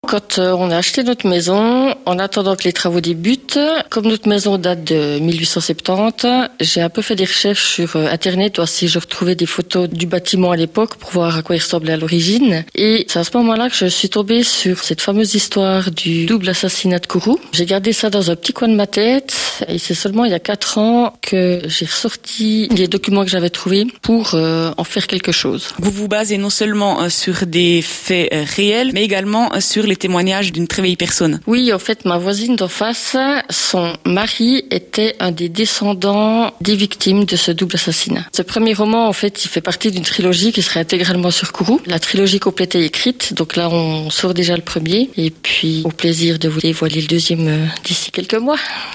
quand on a acheté notre maison, en attendant que les travaux débutent, comme notre maison date de 1870, j'ai un peu fait des recherches sur Internet, voir si je retrouvais des photos du bâtiment à l'époque pour voir à quoi il ressemblait à l'origine. Et c'est à ce moment-là que je suis tombée sur cette fameuse histoire du double assassinat de Kourou. J'ai gardé ça dans un petit coin de ma tête et c'est seulement il y a 4 ans que j'ai ressorti les documents que j'avais trouvés pour en faire quelque chose. Vous vous basez non seulement sur des faits réels, mais également sur les témoignages d'une très vieille personne. Oui, en fait, ma voisine d'en face, son mari était un des descendants des victimes de ce double assassinat. Ce premier roman, en fait, il fait partie d'une trilogie qui serait intégralement sur Kourou. La trilogie complète est écrite, donc là, on sort déjà le premier. Et puis, au plaisir de vous dévoiler le deuxième d'ici quelques mois.